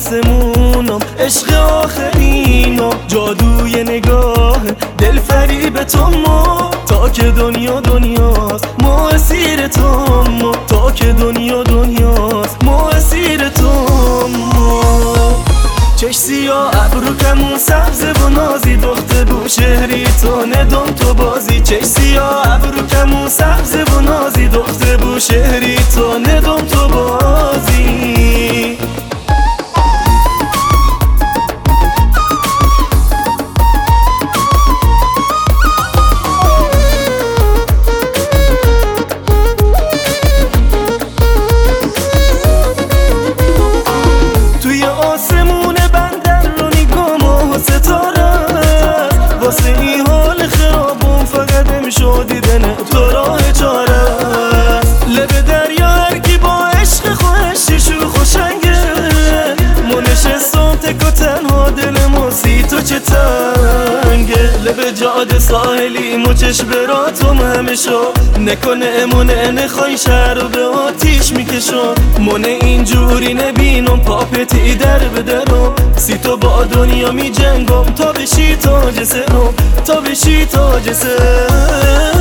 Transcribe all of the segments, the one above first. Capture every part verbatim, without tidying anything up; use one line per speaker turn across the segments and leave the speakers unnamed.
آسمونم، عشق آخرینم، جادوی نگاه دل فریب تو ما. تا که دنیا دنیاست ما اسیر تو ما، تا که دنیا دنیاست ما اسیر تو ما. چش سیاه ابرو کمون سبز و نازی، دخت بو شهری تو ندم تو بازی. چش سیاه ابرو کمون سبز و نازی، دخت بو شهری تو ندم تو بازی. توی آسمون بندر رو نگام و ستاره، واسه این حال خرابون فقط امشو دیدن تو راه چاره. لب دریا هرکی با عشق خوشی شو خوشنگه، ما نشستم تک و تنها دل ما سی تو چه تنگه. لب جاده ساحلی مو چشم براتم همیشو، نکنه امونه نخوای شهر رو به آتیش میکشم. من اینجوری نبینم پاپتی در بدرم، سی تو با دنیا می جنگم تا بشی تاج سرم، تا بشی تاج سرم.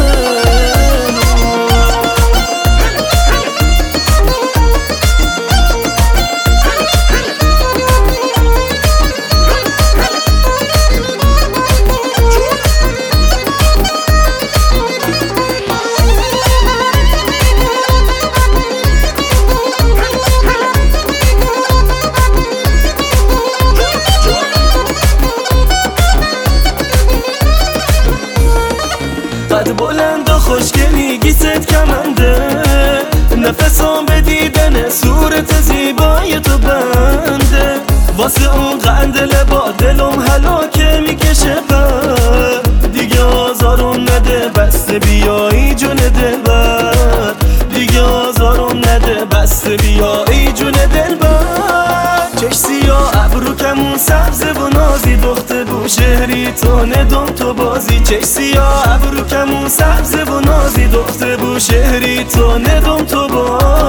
قد بلند و خوشگلی گیست کمنده، نفسام به دیدن صورت زیبای تو بنده. واسه اون قندل با دلم هلاکه میکشه بر، دیگه آزارم نده بسته بیایی جون دلبر، دیگه آزارم نده بسته بیایی جون دلبر. چش سیاه ابرو کمون سبز و نازی، دخت بو شهری تو ندم تو بازی. چش سیاه ابرو کمون سبز و نازی، دخت بو شهری تو ندم تو بازی.